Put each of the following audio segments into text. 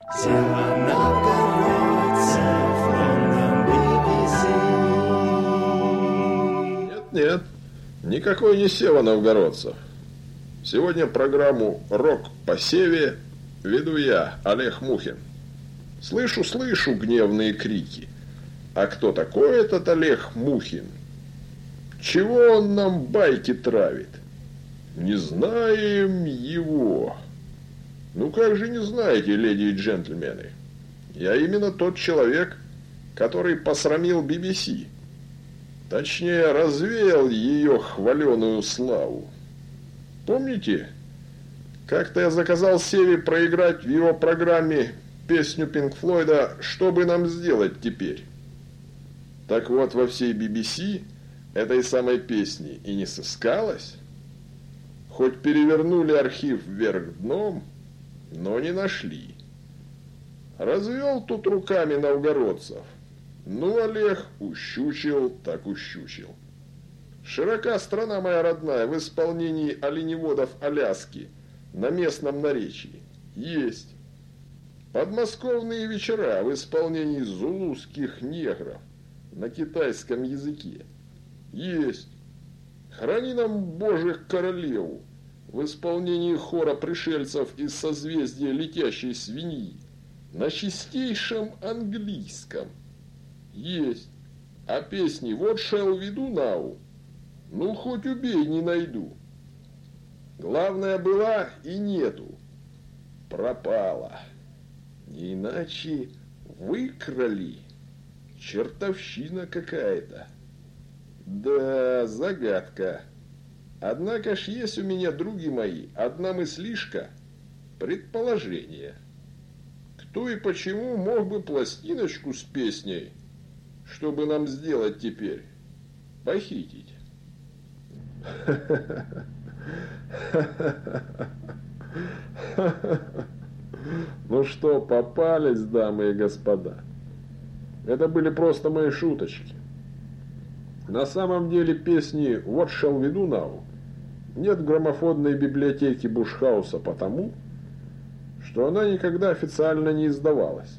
Села новгородцев, Лондон, BBC. Нет, никакой не Сева новгородцев. Сегодня программу «Рок по Севе» веду я, Олег Мухин. Слышу гневные крики. А кто такой этот Олег Мухин? Чего он нам байки травит? Не знаем его. Ну как же не знаете, леди и джентльмены? Я именно тот человек, который посрамил BBC. Точнее, развеял ее хваленую славу. Помните, как-то я заказал Севе проиграть в его программе песню Пинк Флойда «Что бы нам сделать теперь?». Так вот, во всей BBC этой самой песни и не сыскалось. Хоть перевернули архив вверх дном, но не нашли. Развел тут руками новгородцев. Ну, Олег, ущучил, так ущучил. Широка страна моя родная в исполнении оленеводов Аляски на местном наречии. Есть. Подмосковные вечера в исполнении зулузских негров на китайском языке. Есть. Храни нам Божих королеву в исполнении хора пришельцев из созвездия летящей свиньи на чистейшем английском. Есть. А песни «What shall we do now?» ну, хоть убей, не найду. Главное, была и нету. Пропала. Не иначе выкрали. Чертовщина какая-то. Да, загадка. Однако ж есть у меня, други мои, одна мыслишка, предположение. Кто и почему мог бы пластиночку с песней, чтобы нам сделать теперь, похитить? Ну что, попались, дамы и господа? Это были просто мои шуточки. На самом деле песни «What shall we do now» нет в граммофонной библиотеке Бушхауса потому, что она никогда официально не издавалась.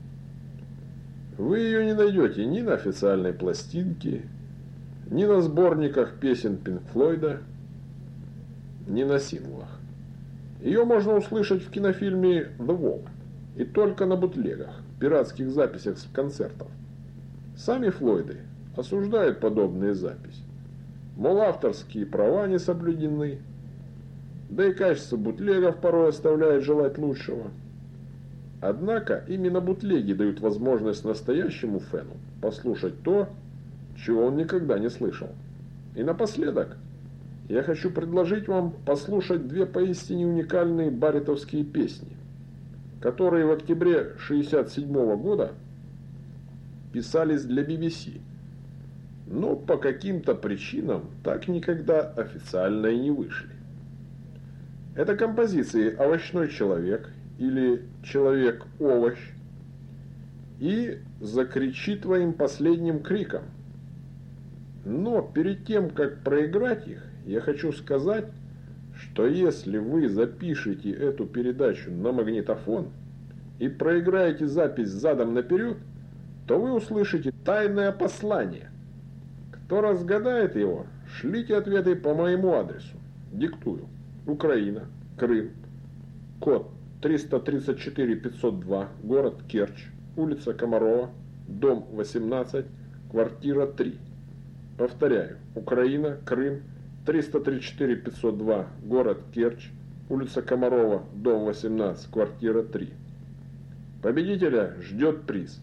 Вы ее не найдете ни на официальной пластинке, ни на сборниках песен Пинк Флойда, ни на синглах. Ее можно услышать в кинофильме «The Wall» и только на бутлегах, пиратских записях с концертов. Сами Флойды осуждают подобные записи. Мол, авторские права не соблюдены, да и качество бутлегов порой оставляет желать лучшего. Однако именно бутлеги дают возможность настоящему фэну послушать то, чего он никогда не слышал. И напоследок я хочу предложить вам послушать две поистине уникальные баритовские песни, которые в октябре 1967 года писались для BBC, но по каким-то причинам так никогда официально и не вышли. Это композиции «Овощной человек» или «Человек-овощ» и «Закричи твоим последним криком». Но перед тем, как проиграть их, я хочу сказать, что если вы запишете эту передачу на магнитофон и проиграете запись задом наперед, то вы услышите тайное послание. Кто разгадает его, шлите ответы по моему адресу. Диктую. Украина, Крым, код 334 502, город Керчь, улица Комарова, дом 18, квартира 3. Повторяю. Украина, Крым, 334 502, город Керчь, улица Комарова, дом 18, квартира 3. Победителя ждет приз.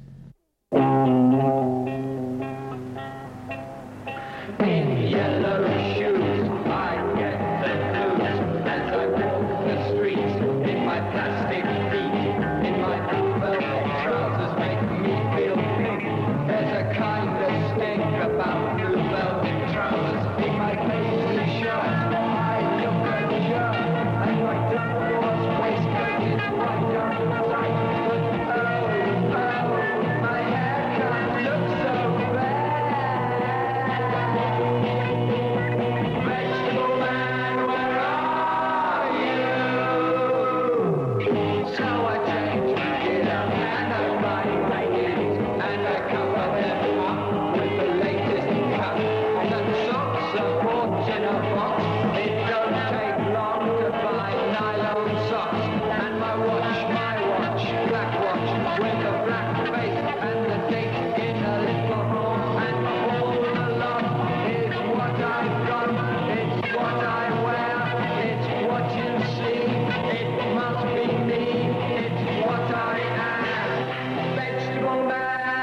with a black face and the date in a little home, and all along is what I've got, it's what I wear, it's what you see, it must be me, it's what I am, Vegetable Man.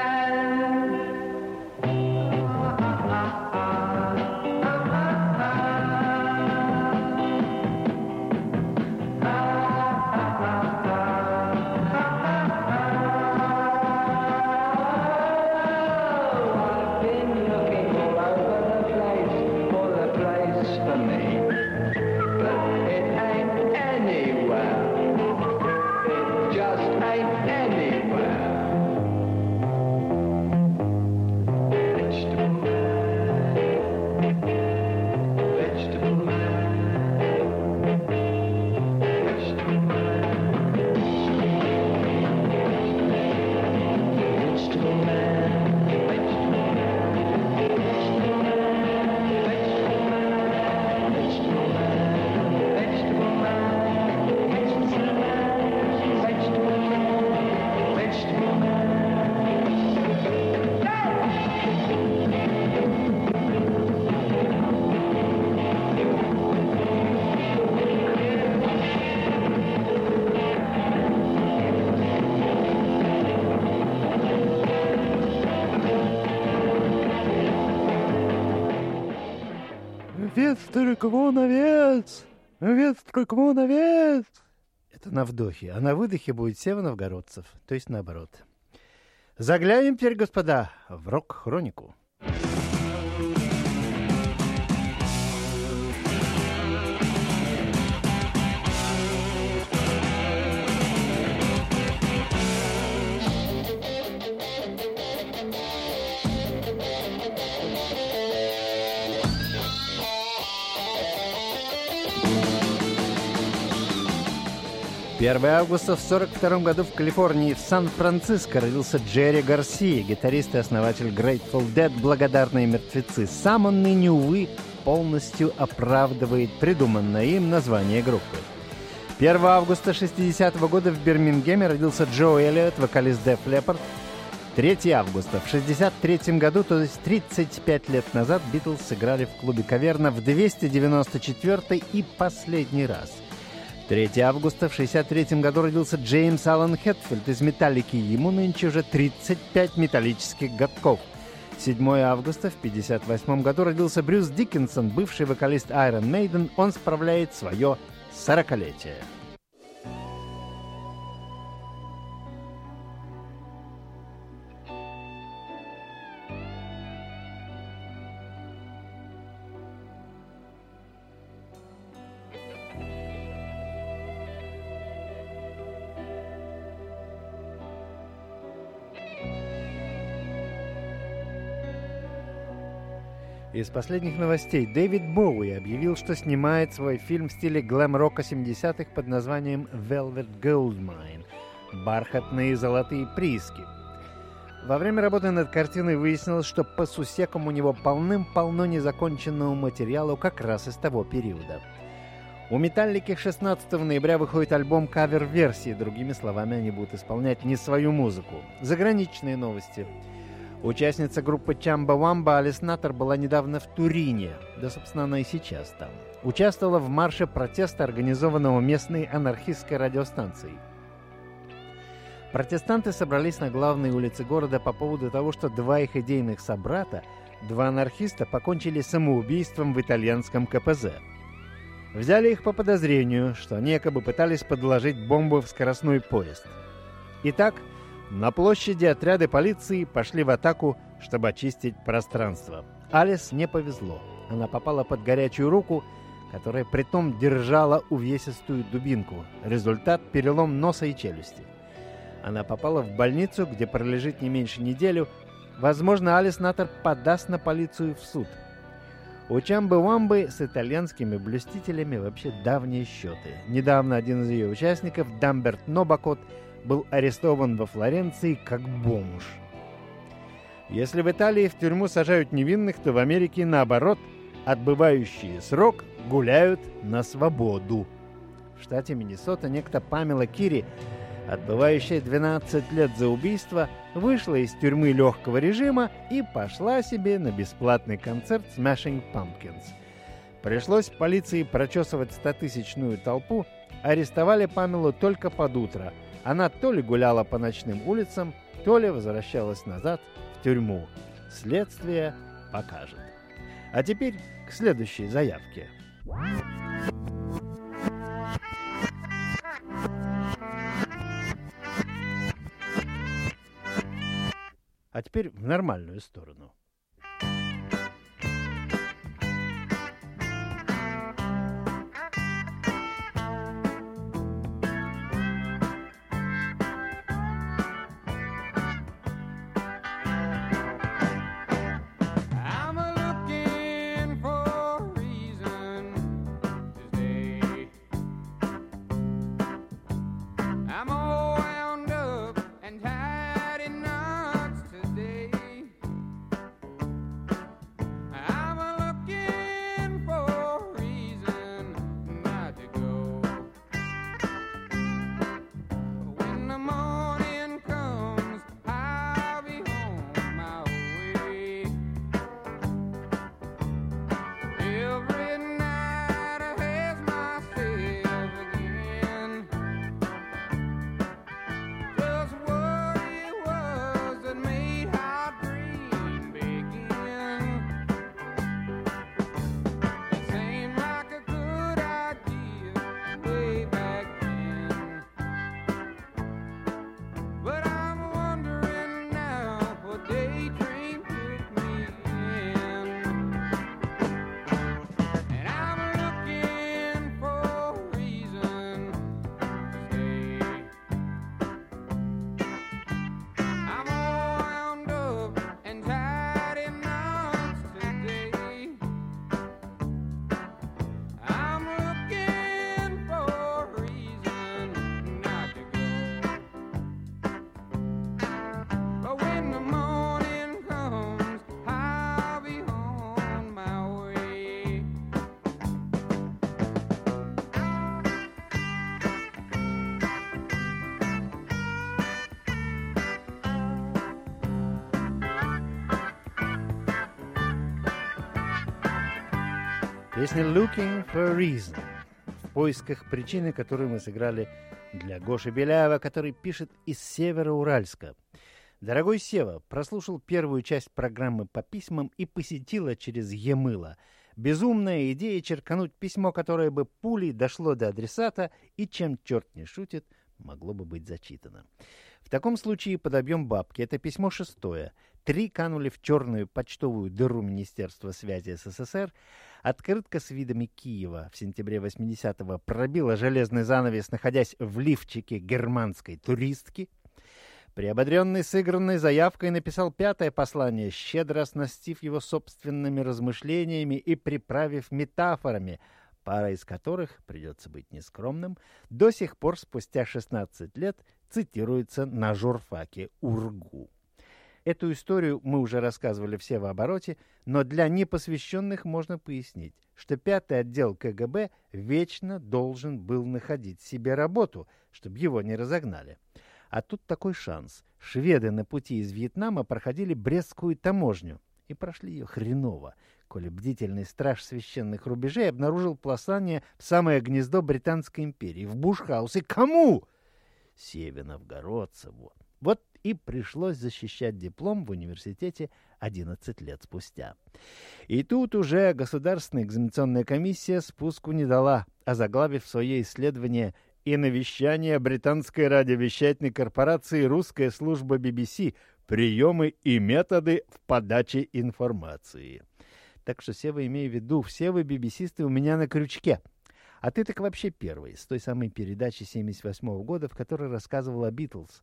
I've been looking all over the place for the place for me, but it ain't anywhere. It just ain't anywhere. Vegetable Man, Vegetable Man, Vegetable Man, Vegetable Man, Vegetable Ветроквоновец! Ветроквоновец! Это на вдохе, а на выдохе будет северо-новгородцев, то есть наоборот. Заглянем теперь, господа, в рок-хронику. Первое августа в 1942 году в Калифорнии, в Сан-Франциско, родился Джерри Гарсия, гитарист и основатель Grateful Dead, благодарные мертвецы. Сам он ныне, увы, полностью оправдывает придуманное им название группы. 1 августа 1960 года в Бирмингеме родился Джо Эллиот, вокалист Def Leppard. 3 августа в 1963 году, то есть 35 лет назад, Битлз сыграли в клубе «Каверна» в 294-й и последний раз. 3 августа в 1963 году родился Джеймс Аллен Хэтфилд из «Металлики». Ему нынче уже 35 металлических годков. 7 августа в 1958 году родился Брюс Диккинсон, бывший вокалист Iron Maiden. Он справляет свое 40-летие. Из последних новостей. Дэвид Боуи объявил, что снимает свой фильм в стиле глэм-рока 70-х под названием «Velvet Goldmine» – «Бархатные золотые прииски». Во время работы над картиной выяснилось, что по сусекам у него полным-полно незаконченного материала как раз из того периода. У «Металлики» 16 ноября выходит альбом кавер-версии, другими словами, они будут исполнять не свою музыку. Заграничные новости. Участница группы Чамба-Вамба Алис Наттер была недавно в Турине, да, собственно, она и сейчас там. Участвовала в марше протеста, организованного местной анархистской радиостанцией. Протестанты собрались на главной улице города по поводу того, что два их идейных собрата, два анархиста, покончили самоубийством в итальянском КПЗ. Взяли их по подозрению, что они якобы пытались подложить бомбу в скоростной поезд. Итак, на площади отряды полиции пошли в атаку, чтобы очистить пространство. Алис не повезло. Она попала под горячую руку, которая притом держала увесистую дубинку. Результат – перелом носа и челюсти. Она попала в больницу, где пролежит не меньше неделю. Возможно, Алис Наттер подаст на полицию в суд. У Чамбы-Вамбы с итальянскими блюстителями вообще давние счеты. Недавно один из ее участников, Дамберт Нобакот, был арестован во Флоренции как бомж. Если в Италии в тюрьму сажают невинных, то в Америке, наоборот, отбывающие срок гуляют на свободу. В штате Миннесота некто Памела Кири отбывающая 12 лет за убийство, вышла из тюрьмы легкого режима и пошла себе на бесплатный концерт Smashing Pumpkins. Пришлось полиции прочесывать 100-тысячную толпу, арестовали Памелу только под утро. Она то ли гуляла по ночным улицам, то ли возвращалась назад в тюрьму. Следствие покажет. А теперь к следующей заявке. А теперь в нормальную сторону. I'm looking for a reason to stay. I'm all wound up and tied in knots today. I'm looking for a reason not to go. When the morning comes, I'll be on my way. Every night I has myself again. Just what it was that made our dream begin. It seemed like a good idea way back then. But I'm wondering now what daydream took me in. And I'm looking for a reason to stay. I'm all wound up and tied in knots today. I'm looking for a reason not to go. But when the morning comes, I'll be on my way. Песня «Looking for a Reason» в поисках причины, которую мы сыграли для Гоши Беляева, который пишет из Североуральска. Дорогой Сева, прослушал первую часть программы по письмам и посетила через Емыло. Безумная идея черкануть письмо, которое бы пулей дошло до адресата и, чем черт не шутит, могло бы быть зачитано. В таком случае подобьем бабки. Это письмо 6-е. 3 канули в черную почтовую дыру Министерства связи СССР. Открытка с видами Киева в сентябре 80-го пробила железный занавес, находясь в лифчике германской туристки. Приободренный сыгранной заявкой написал 5-е послание, щедро оснастив его собственными размышлениями и приправив метафорами, пара из которых, придется быть нескромным, до сих пор спустя 16 лет цитируется на журфаке УрГУ. Эту историю мы уже рассказывали в Севообороте, но для непосвященных можно пояснить, что 5-й отдел КГБ вечно должен был находить себе работу, чтобы его не разогнали. А тут такой шанс. Шведы на пути из Вьетнама проходили Брестскую таможню и прошли ее хреново, коли бдительный страж священных рубежей обнаружил послание в самое гнездо Британской империи, в Бушхаусе. Кому? Севе Новгородцеву. Вот и пришлось защищать диплом в университете 11 лет спустя. И тут уже Государственная экзаменационная комиссия спуску не дала, озаглавив свое исследование «И навещание британской радиовещательной корпорации «Русская служба BBC. Приемы и методы в подаче информации». Так что, Сева, имей в виду, все вы BBC-сты у меня на крючке. А ты так вообще первый, с той самой передачи 78-го года, в которой рассказывал о Битлз.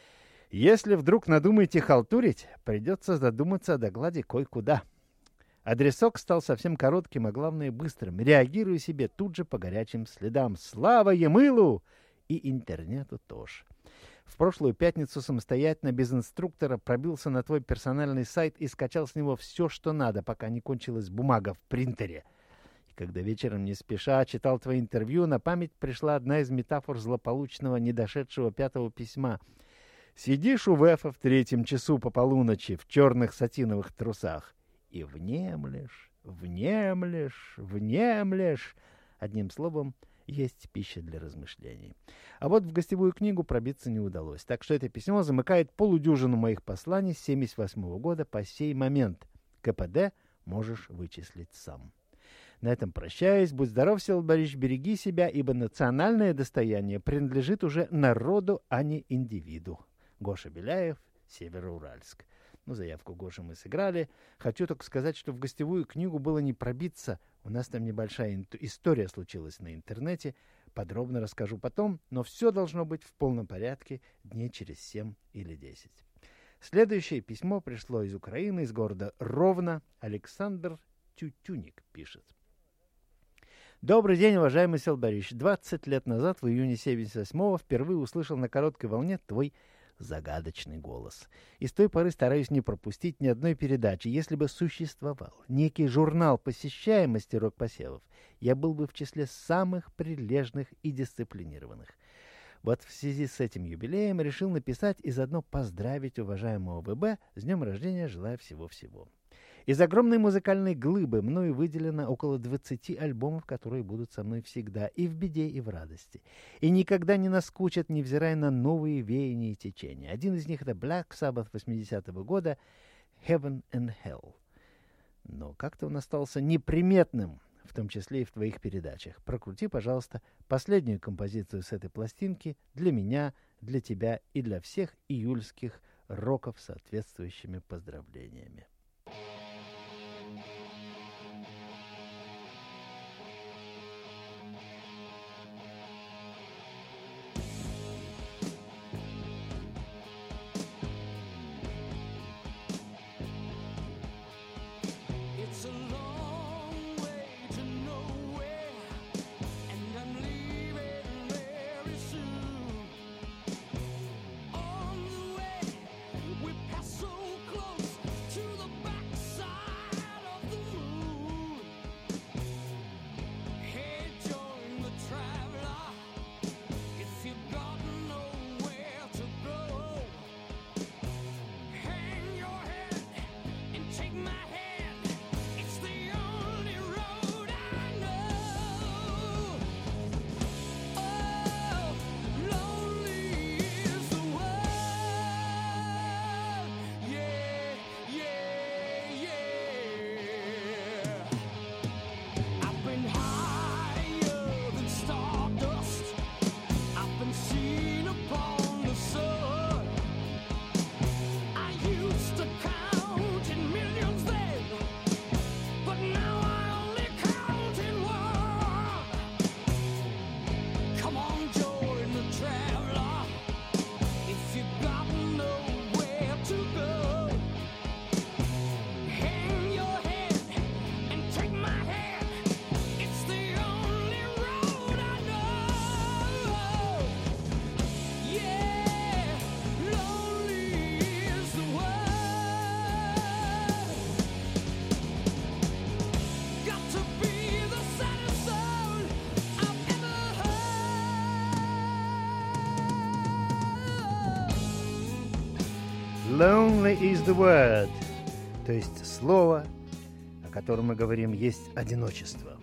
Если вдруг надумаете халтурить, придется задуматься о докладе кое-куда. Адресок стал совсем коротким, а главное быстрым. Реагирую себе тут же по горячим следам. Слава Емылу! И интернету тоже. В прошлую пятницу самостоятельно, без инструктора, пробился на твой персональный сайт и скачал с него все, что надо, пока не кончилась бумага в принтере. И когда вечером не спеша читал твои интервью, на память пришла одна из метафор злополучного недошедшего 5-го письма. Сидишь у Вэфа в 3-м часу по полуночи в черных сатиновых трусах и внемлешь. Одним словом, есть пища для размышлений. А вот в гостевую книгу пробиться не удалось. Так что это письмо замыкает полудюжину моих посланий с 1978 года по сей момент. КПД можешь вычислить сам. На этом прощаюсь. Будь здоров, Всеволод Борисович, береги себя, ибо национальное достояние принадлежит уже народу, а не индивиду. Гоша Беляев, Североуральск. Заявку Гоши мы сыграли. Хочу только сказать, что в гостевую книгу было не пробиться. У нас там небольшая история случилась на интернете. Подробно расскажу потом, но все должно быть в полном порядке дней через 7 или 10. Следующее письмо пришло из Украины, из города Ровно. Александр Тютюник пишет. Добрый день, уважаемый Всеволод Борисович. 20 лет назад, в июне 78-го, впервые услышал на короткой волне твой загадочный голос. И с той поры стараюсь не пропустить ни одной передачи. Если бы существовал некий журнал посещаемости рок-посевов, я был бы в числе самых прилежных и дисциплинированных. Вот в связи с этим юбилеем решил написать и заодно поздравить уважаемого ВБ с днем рождения, желаю всего-всего. Из огромной музыкальной глыбы мною выделено около 20 альбомов, которые будут со мной всегда, и в беде, и в радости. И никогда не наскучат, невзирая на новые веяния и течения. Один из них — это Black Sabbath 80-го года «Heaven and Hell». Но как-то он остался неприметным, в том числе и в твоих передачах. Прокрути, пожалуйста, последнюю композицию с этой пластинки для меня, для тебя и для всех июльских роков с соответствующими поздравлениями. It's a long way to nowhere, and I'm leaving very soon. On the way, we pass so close to the backside of the moon. Hey, join the traveler if you've got nowhere to go. Hang your head and take my hand. It's the only road I know. Oh, lonely is the world. Yeah, yeah, yeah. I've been higher than stardust. I've been seen upon the sun. I used to count in millions then, but now I only count in one. Come on, join the traveler if you've got nowhere to go. Hang your head and take my hand. It's the only road I know. Yeah, lonely is the world. Got to be the saddest soul I've ever heard. Lonely is the word, то есть слово, о котором мы говорим, есть одиночество.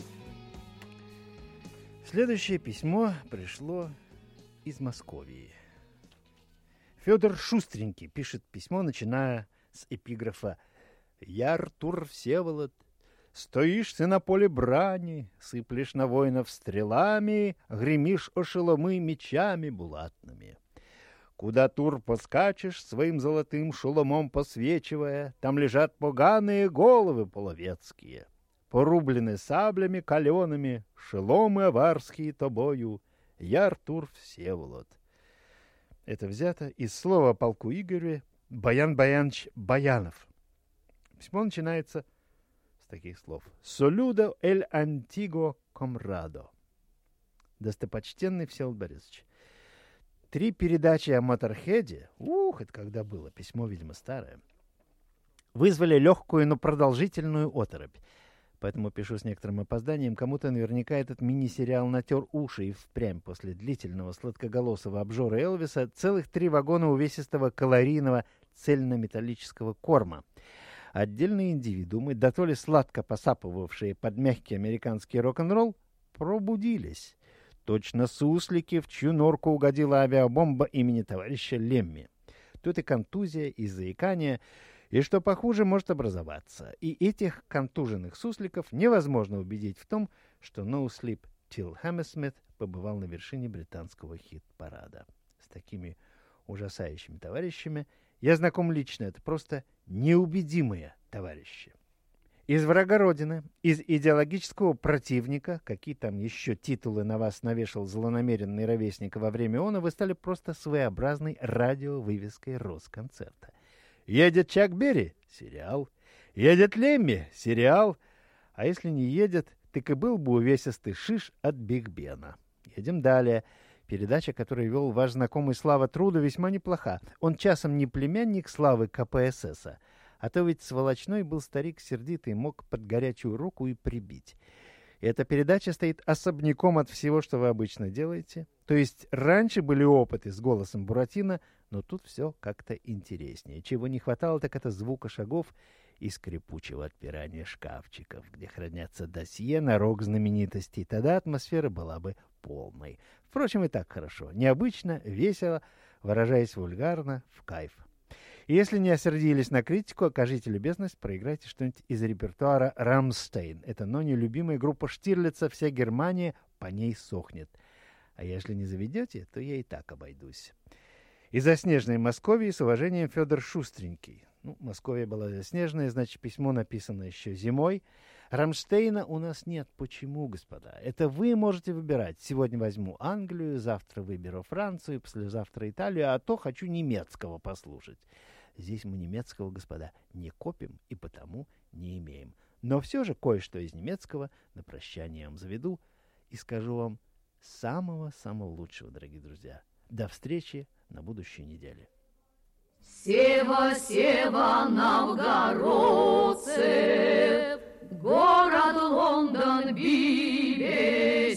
Следующее письмо пришло из Московии. Федор Шустренький пишет письмо, начиная с эпиграфа «Я, Артур Всеволод, стоишь ты на поле брани, сыплешь на воинов стрелами, гремишь о шеломы мечами булатными. Куда, Тур, поскачешь, своим золотым шеломом посвечивая, там лежат поганые головы половецкие, порублены саблями калеными, шеломы аварские тобою, я, Артур Всеволод». Это взято из слова о полку Игореве Баян Баянович Баянов. Письмо начинается с таких слов. «Солюдо эль антиго комрадо». Достопочтенный Всеволод Борисович, 3 передачи о Моторхеде, это когда было, письмо, видимо, старое, вызвали легкую, но продолжительную оторопь. Поэтому пишу с некоторым опозданием. Кому-то наверняка этот мини-сериал натер уши, и впрямь после длительного сладкоголосого обжора Элвиса целых 3 вагона увесистого калорийного цельнометаллического корма. Отдельные индивидуумы, да то ли сладко посапывавшие под мягкий американский рок-н-ролл, пробудились. Точно суслики, в чью норку угодила авиабомба имени товарища Лемми. Тут и контузия, и заикание, и, что похуже, может образоваться. И этих контуженных сусликов невозможно убедить в том, что No Sleep Till Hammersmith побывал на вершине британского хит-парада. С такими ужасающими товарищами я знаком лично, это просто неубедимые товарищи. Из врага Родины, из идеологического противника, какие там еще титулы на вас навешал злонамеренный ровесник во время ООНа, вы стали просто своеобразной радиовывеской Росконцерта. Едет Чак Берри — сериал. Едет Лемми — сериал. А если не едет, так и был бы увесистый шиш от Биг Бена. Едем далее. Передача, которую вел ваш знакомый Слава Труда, весьма неплоха. Он часом не племянник Славы КПССа, а то ведь сволочной был старик сердитый, мог под горячую руку и прибить. И эта передача стоит особняком от всего, что вы обычно делаете. То есть раньше были опыты с голосом Буратино, но тут все как-то интереснее. Чего не хватало, так это звука шагов и скрипучего отпирания шкафчиков, где хранятся досье на рок-знаменитостей. Тогда атмосфера была бы полной. Впрочем, и так хорошо. Необычно, весело, выражаясь вульгарно, в кайф. И если не осердились на критику, окажите любезность, проиграйте что-нибудь из репертуара «Рамштейн». Это, но не любимая группа Штирлица, вся Германия по ней сохнет. А если не заведете, то я и так обойдусь. Из заснеженной Московии с уважением Федор Шустренький. Московия была заснеженная, значит, письмо написано еще зимой. Рамштейна у нас нет. Почему, господа? Это вы можете выбирать. Сегодня возьму Англию, завтра выберу Францию, послезавтра Италию, а то хочу немецкого послушать. Здесь мы немецкого, господа, не копим и потому не имеем. Но все же кое-что из немецкого на прощание вам заведу и скажу вам самого-самого лучшего, дорогие друзья. До встречи на будущей неделе. Сева, Сева, новгородцы, город Лондон, Бибей.